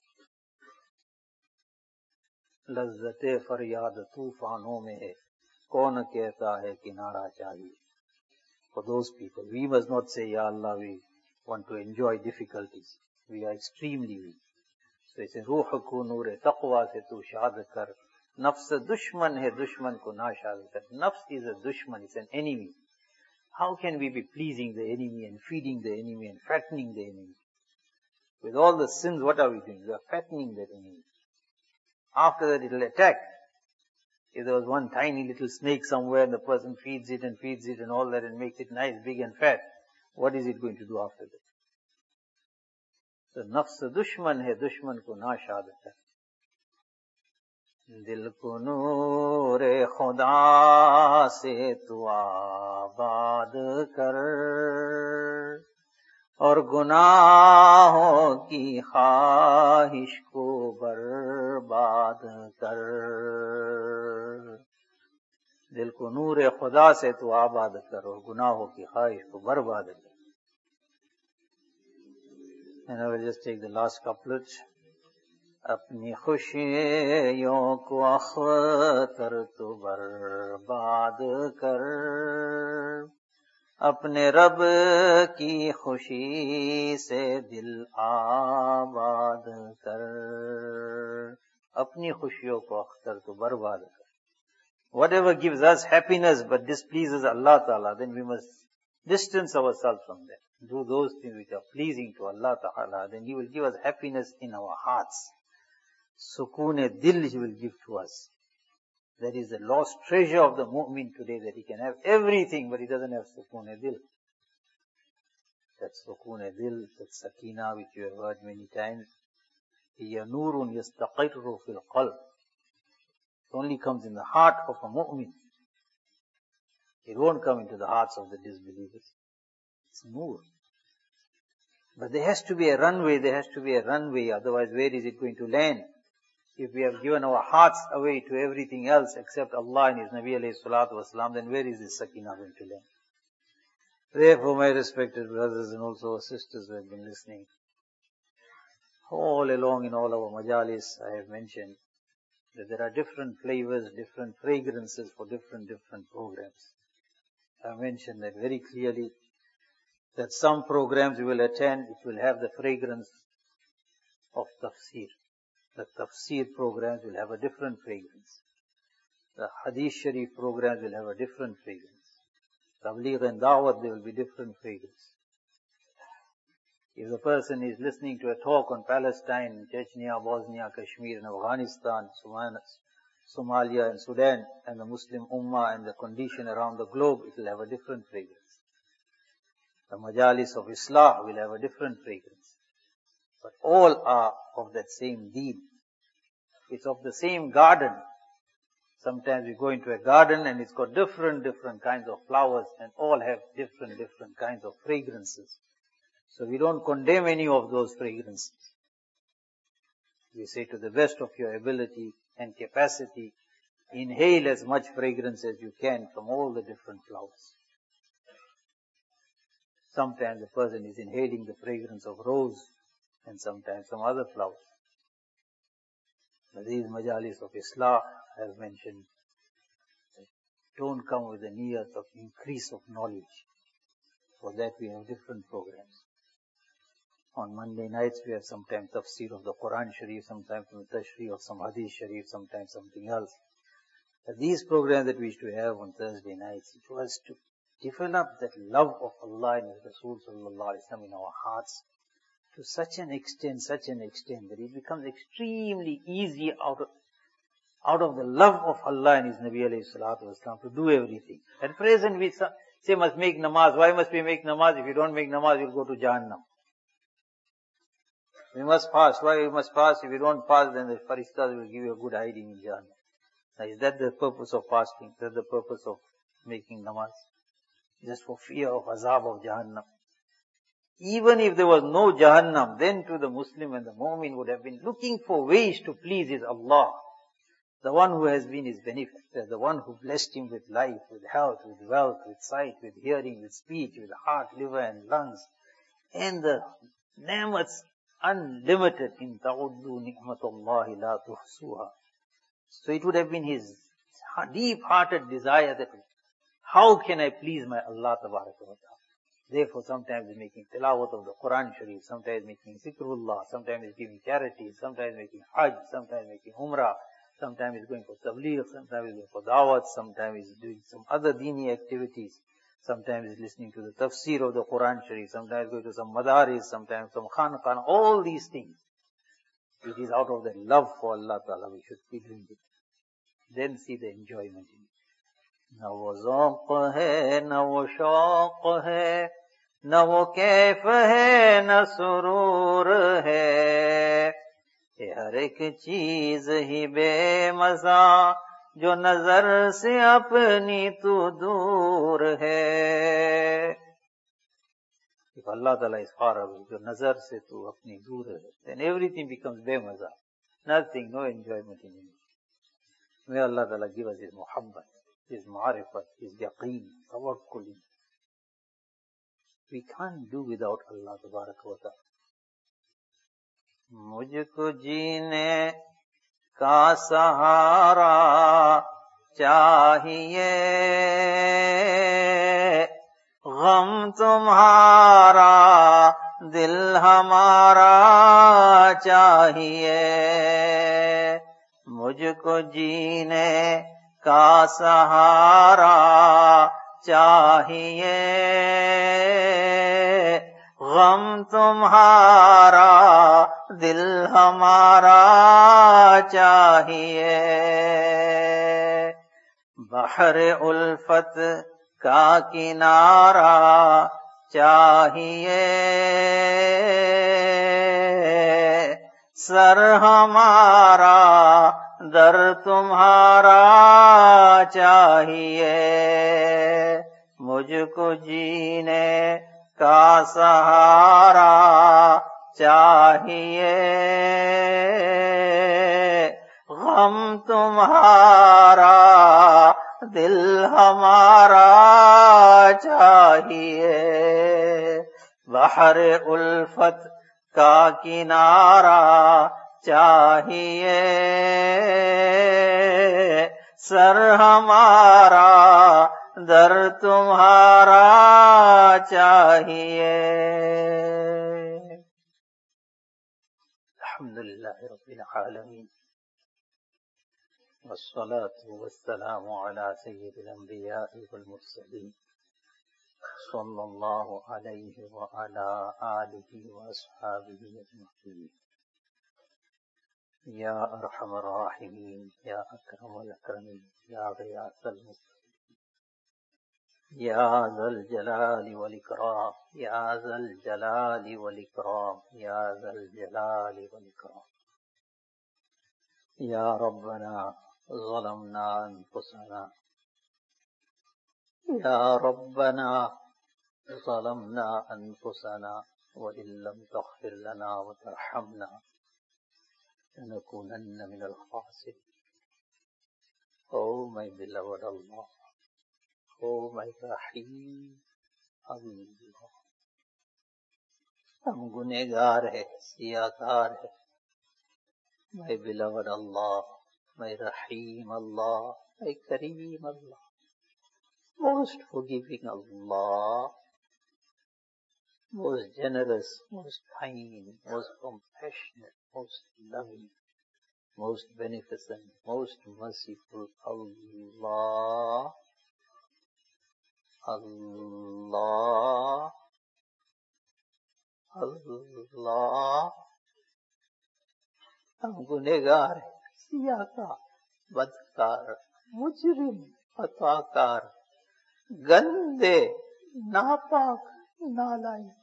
[SPEAKER 1] लज़्ज़ते फरियाद तूफानों में है, कौन कहता है किनारा चाहिए. for those people. We must not say, Ya Allah, we want to enjoy difficulties. We are extremely weak. So it's a ruh ko noor taqwa se tu shad kar. Nafs dushman hai, dushman ko na shad kar. Nafs is a dushman, it's an enemy. How can we be pleasing the enemy and feeding the enemy and fattening the enemy? With all the sins, what are we doing? We are fattening the enemy. After that, it will attack. If there was one tiny little snake somewhere and the person feeds it and all that and makes it nice, big and fat, what is it going to do after that? So nafs dushman hai, dushman ko na shad kar. दिल को नूरे खुदा से तू आबाद कर और गुनाहों की ख्वाहिश को बर्बाद कर. दिल को नूरे खुदा से तू आबाद कर और गुनाहों की ख्वाहिश को बर्बाद कर. And I will just take the last couplet. अपनी खुशियों को अख्तर तो बर्बाद कर, अपने रब की खुशी से दिल आबाद कर. अपनी खुशियों को अख्तर तो बर्बाद कर. Whatever gives us happiness but displeases Allah Ta'ala, then we must distance ourselves from that. Do those things which are pleasing to Allah Ta'ala, then He will give us happiness in our hearts. Sukoon-e-dil He will give to us. That is the lost treasure of the mu'min today, that he can have everything, but he doesn't have sukoon-e-dil. That sukoon-e-dil, that sakina which you have heard many times, hiya noorun yastaqirru fil qalb. It only comes in the heart of a mu'min. It won't come into the hearts of the disbelievers. It's noor. But there has to be a runway, otherwise where is it going to land? If we have given our hearts away to everything else except Allah and His Nabi alayhi salatu wasalam, then where is this sakina going to land? Therefore, my respected brothers and also sisters who have been listening, all along in all our majalis, I have mentioned that there are different flavors, different fragrances for different programs. I mentioned that very clearly, that some programs you will attend, it will have the fragrance of tafsir. The tafsir programs will have a different fragrance. The hadith sharif programs will have a different fragrance. Tabligh and da'wat, there will be different fragrance. If the person is listening to a talk on Palestine, Chechnya, Bosnia, Kashmir and Afghanistan, Somalia and Sudan and the Muslim Ummah and the condition around the globe, it will have a different fragrance. The majalis of Islah will have a different fragrance. But all are of that same deen. It's of the same garden. Sometimes we go into a garden and it's got different kinds of flowers and all have different kinds of fragrances. So we don't condemn any of those fragrances. We say to the best of your ability and capacity, inhale as much fragrance as you can from all the different flowers. Sometimes the person is inhaling the fragrance of rose and sometimes some other flowers. But these majalis of Islah, I have mentioned, don't come with the niyat of increase of knowledge. For that we have different programs. On Monday nights we have sometimes tafsir of the Quran Sharif, sometimes from the Tashri of some Hadith Sharif, sometimes something else. But these programs that we used to have on Thursday nights, it was to develop that love of Allah and His Rasul sallallahu alaihi wasallam in our hearts to such an extent that it becomes extremely easy out of the love of Allah and His Nabi alayhi salatu wasalam to do everything. At present we say must make namaz. Why must we make namaz? If you don't make namaz, you'll go to Jahannam. We must fast. Why we must fast? If you don't fast, then the faristas will give you a good hiding in Jahannam. Now, is that the purpose of fasting? Is that the purpose of making namaz? Just for fear of azab of Jahannam. Even if there was no Jahannam, then to the Muslim and the Mu'min would have been looking for ways to please his Allah. The one who has been his benefactor, the one who blessed him with life, with health, with wealth, with sight, with hearing, with speech, with heart, liver and lungs. And the ni'mats unlimited. In ta'uddu ni'matallahi la tuhsuha. So it would have been his deep-hearted desire that How can I please my Allah Tabaraka wa Ta'ala? Therefore, sometimes he's making tilawat of the Quran Sharif, sometimes making zikrullah, sometimes he's giving charity, sometimes making hajj, sometimes making umrah, sometimes he's going for tabligh, sometimes he's going for dawat, sometimes he's doing some other dini activities, sometimes he's listening to the tafsir of the Quran Sharif, sometimes going to some madaris, sometimes some khanqah, all these things. It is out of the love for Allah Ta'ala we should be doing it. Then see the enjoyment in it. न वो ज़ौक़ है, न वो शौक़ है, न वो कैफ है, न सुरूर है, ये हर एक चीज़ ही बेमज़ा, जो नज़र से अपनी तू दूर है. If Allah Ta'ala is far away, जो नज़र से तू अपनी दूर है, then everything becomes बेमज़ा. Nothing, no enjoyment in it. May Allah Ta'ala give us His muhabbat, His ma'rifat, His yaqeen, tawakkul. We can't do without Allah Tabaraka wa Ta'ala. मुझको जीने का सहारा चाहिए, गम तुम्हारा दिल हमारा चाहिए. मुझको जीने का सहारा चाहिए, गम तुम्हारा दिल हमारा चाहिए. बहर उल्फत का किनारा चाहिए, सर हमारा दर तुम्हारा चाहिए. मुझको जीने का सहारा चाहिए, गम तुम्हारा दिल हमारा चाहिए. बहर उल्फत का किनारा चाहिए, सर हमारा दर तुम्हारा चाहिए. अल्हम्दुलिल्लाह रब्बिल आलमीन, वस्सलातु वस्सलामु अला सय्यिदिल अंबिया'i वल मुरसलीन, सल्लल्लाहु अलैहि व अला आलिहि व अस्हाबिहि अजमईन. या अरहमर राहिमीन, या अकरमल अकरमीन, या ग़ियासल मुस्तग़ीसीन, या ज़ल जलालि वल इकराम, या ज़ल जलालि वल इकराम, या ज़ल जलालि वल इकराम. या रब्बना ज़लमना अनफुसना, या रब्बना ज़लमना अनफुसना, व इल्लम तग़फ़िर लना व तरहमना लनकूनन्न मिनल ख़ासिरीन. Oh my beloved Allah, oh my Rahim Allah, हम गुनहगार है, सियाकार है. My beloved Allah, my Rahim Allah, my Kareem Allah, most forgiving Allah, most generous, most kind, most compassionate, most loving, most beneficent, most merciful Allah, Allah, Allah. हम गुनहगार है, सियाकार, बदकार, मुजरिम, खताकार, गंदे, नापाक, नालायक,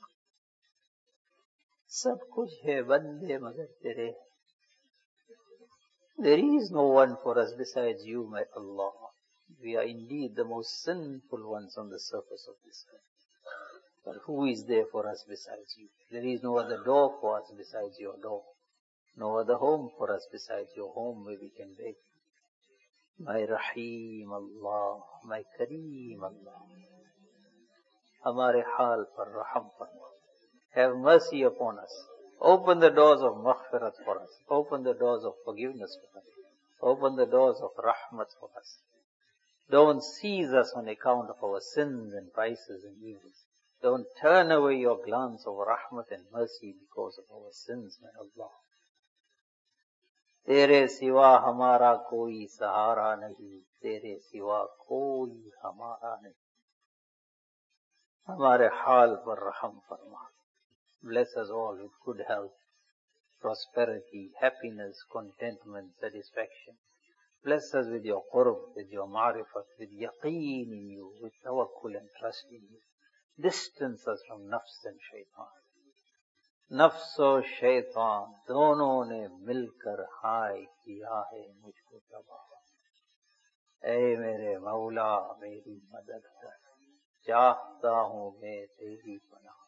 [SPEAKER 1] सब कुछ है बंदे मगर तेरे. There is no one for us besides you, my Allah. We are indeed the most sinful ones on the surface of this earth. But who is there for us besides you? There is no other door for us besides your door. No other home for us besides your home where we can beg. My Rahim Allah, my Kareem Allah, हमारे हाल पर रहम फरमा. Have mercy upon us. Open the doors of maghfirat for us. Open the doors of forgiveness for us. Open the doors of rahmat for us. Don't seize us on account of our sins and vices and evils. Don't turn away your glance of rahmat and mercy because of our sins, my Allah. तेरे सिवा हमारा कोई सहारा नहीं, तेरे सिवा कोई हमारा नहीं. हमारे हाल पर रहम फरमा. Bless us all with good health, prosperity, happiness, contentment, satisfaction. Bless us with your qurb, with your ma'rifat, with yaqeen in you, with tawakkul and trust in you. Distance us from nafs and shaitan. नफ्स और शैतान दोनों ने मिलकर हाय किया है मुझको तबाह. ऐ मेरे मौला मेरी मदद कर, चाहता हूँ मैं तेरी पनाह.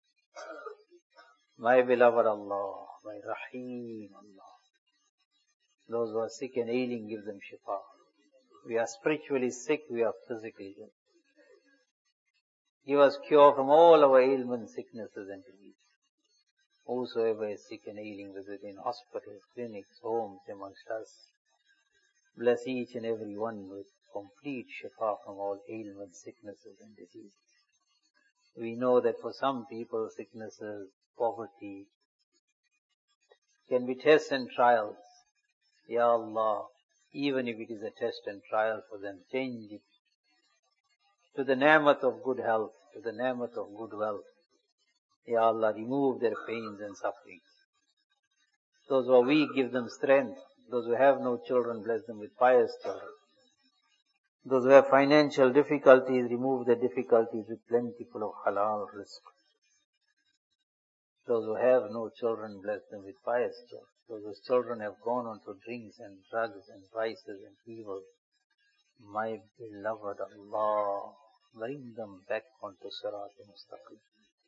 [SPEAKER 1] My beloved Allah, my Rahim Allah. Those who are sick and ailing, give them shifa. We are spiritually sick, we are physically ill. Give us cure from all our ailments, sicknesses and diseases. Whosoever is sick and ailing, within hospitals, clinics, homes amongst us, bless each and every one with complete shifa from all ailments, sicknesses and diseases. We know that for some people, sicknesses, poverty can be tests and trials. Ya Allah, even if it is a test and trial for them, change it to the ni'mat of good health, to the ni'mat of good wealth. Ya Allah, remove their pains and sufferings. Those who are weak, give them strength. Those who have no children, bless them with pious children. Those who have financial difficulties, remove the difficulties with plentiful of halal rizq. Those who have no children, bless them with pious children. Those whose children have gone on to drinks and drugs and vices and evil, my beloved Allah, bring them back onto Sirat al-Mustaqim.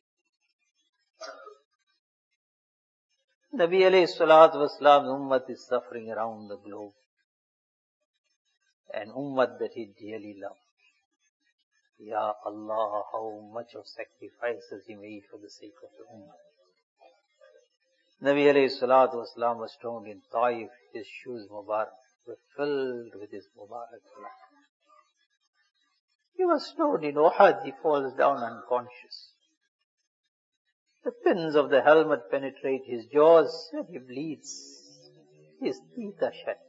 [SPEAKER 1] Nabi alayhi salatu wasalam's ummah is suffering around the globe. An ummah that he dearly loved. Ya Allah, how much of sacrifices he made for the sake of the ummah. Nabi alayhi salatu wasalam was stoned in Taif. His shoes Mubarak were filled with his Mubarak blood. He was stoned in Uhud. He falls down unconscious. The pins of the helmet penetrate his jaws and he bleeds. His teeth are shed.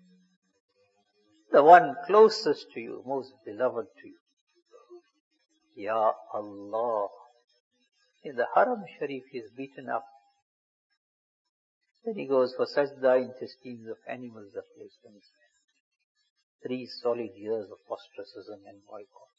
[SPEAKER 1] The one closest to you, most beloved to you. Ya Allah. In the Haram Sharif he is beaten up. Then he goes for sajda, intestines of animals are placed on his head. 3 solid years of ostracism and boycott.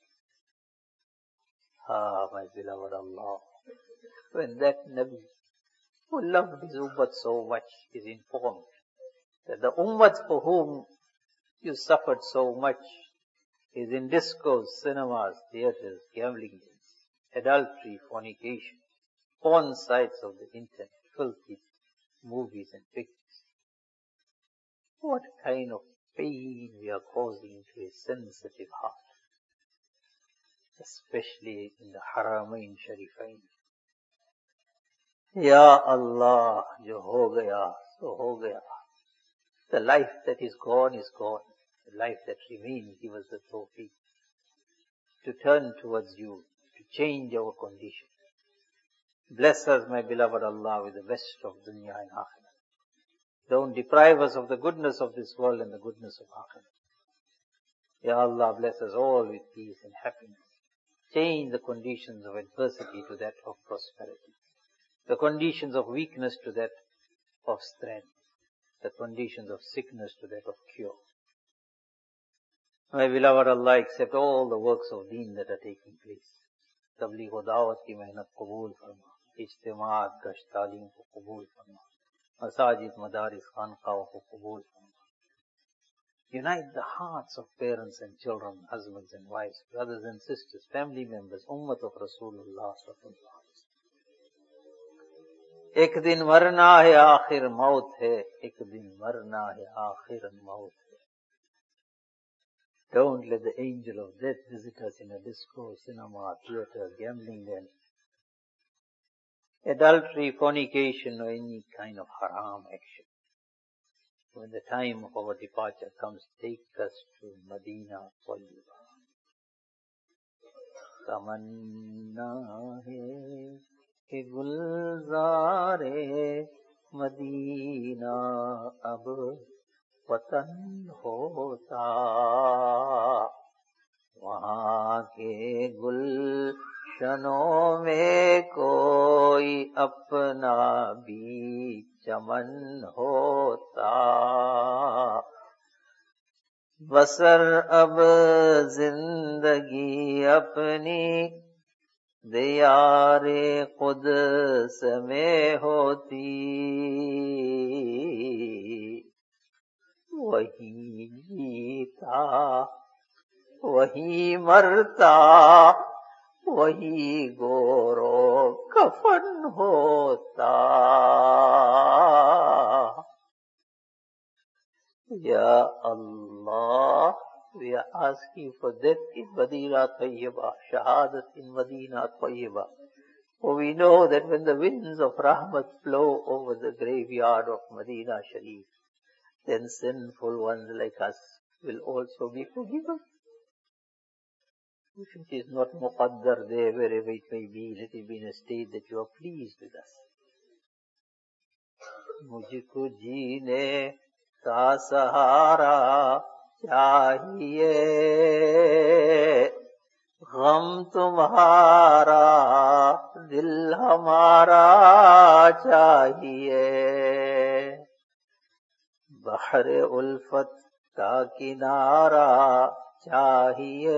[SPEAKER 1] Ah, my beloved Allah. When that Nabi, who loved his ummah so much, is informed that the ummah for whom you suffered so much is in discos, cinemas, theaters, gambling dens, adultery, fornication, porn sites of the internet, filthy movies and pictures. What kind of pain we are causing to a sensitive heart, especially in the Haramain Sharifain. Ya Allah, jo ho gaya, so ho gaya. The life that is gone is gone. The life that remains, give us the tawfiq to turn towards you, to change our condition. Bless us, my beloved Allah, with the best of dunya and akhirah. Don't deprive us of the goodness of this world and the goodness of akhirah. Ya Allah, bless us all with peace and happiness. Change the conditions of adversity to that of prosperity. The conditions of weakness to that of strength. The conditions of sickness to that of cure. My beloved Allah, accept all the works of deen that are taking place. Tabligh wa da'wat ki mehnat qabul farma. Ijtimaat, gasht, taaleem ko qabul farma. Masajid, madaris, khanqah ko qabul farma. Unite the hearts of parents and children, husbands and wives, brothers and sisters, family members, ummah of Rasulullah sallallahu alaihi wasallam. एक दिन मरना है आखिर मौत है, एक दिन मरना है आखिर मौत है. Don't let the angel of death visit us in a disco, cinema, theater, gambling den, adultery, fornication or any kind of haram action. when the time of our departure comes, take us to Medina Tayyiba. तमन्ना है कि गुलज़ारे Medina अब वतन होता, वहाँ के गुलशनों में कोई अपना भी चमन होता। बसर अब जिंदगी अपनी दियारे कुद्स में होती, वही जीता वही मरता, वही गोरो कफन होता। Ya Allah, we are asking for death in Medina Tayyiba, Shahadat in Medina Tayyiba. For we know that when the winds of Rahmat blow over the graveyard of Medina Sharif, then sinful ones like us will also be forgiven. If it is not muqaddar there, wherever it may be, let it be in a state that you are pleased with us. मुझको जीने का सहारा चाहिए, गम तुम्हारा दिल हमारा चाहिए, बहरे उल्फत का किनारा चाहिए,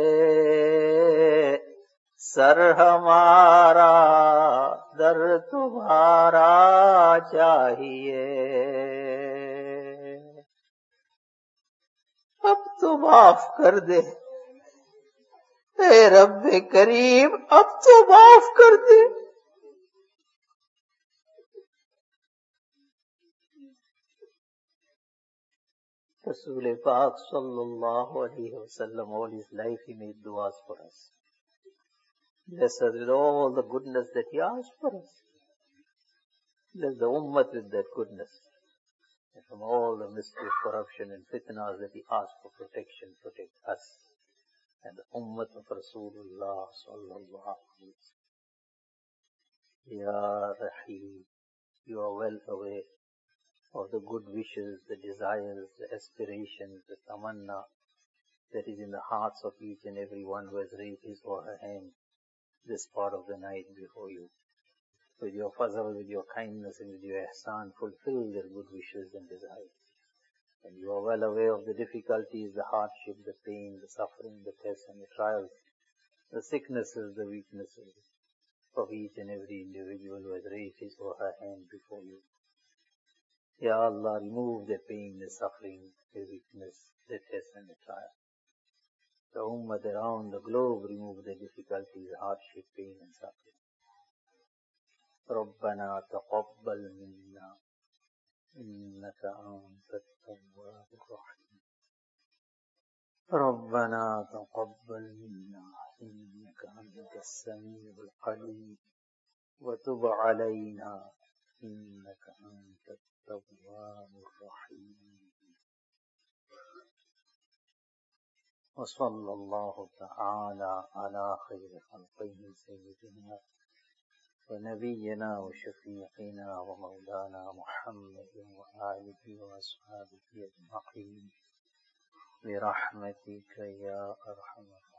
[SPEAKER 1] सर हमारा दर तुम्हारा चाहिए। अब तो माफ कर दे ए रब्बे करीम, अब तो माफ कर दे। Rasul Pak sallallahu alaihi wasallam, all his life he made du'as for us. Bless us with all the goodness that he asked for us. Bless the ummah with that goodness. And from all the mystery of corruption and fitnas that he asked for protection, protect us and the ummah of Rasulullah sallallahu alaihi wasallam. Ya Rahim, you are well aware of the good wishes, the desires, the aspirations, the tamanna that is in the hearts of each and every one who has raised his or her hand this part of the night before you. With your fazl, with your kindness and with your ihsan, fulfill their good wishes and desires. And you are well aware of the difficulties, the hardship, the pain, the suffering, the tests and the trials, the sicknesses, the weaknesses of each and every individual who has raised his or her hand before you. Ya Allah, remove the pain, the suffering, the weakness, the test and the trial. The ummah around the globe, remove the difficulties, hardship, pain and suffering. ربنا تقبل منا إنك أنت التواب الرحيم. ربنا تقبل منا إنك أنت السميع العليم وتب علينا إنك أنت التواب الرحيم. وصلى الله تعالى على خير خلقه سيدنا ونبينا وشفيعنا ومولانا محمد وآله وأصحابه أجمعين برحمتك يا أرحم الراحمين.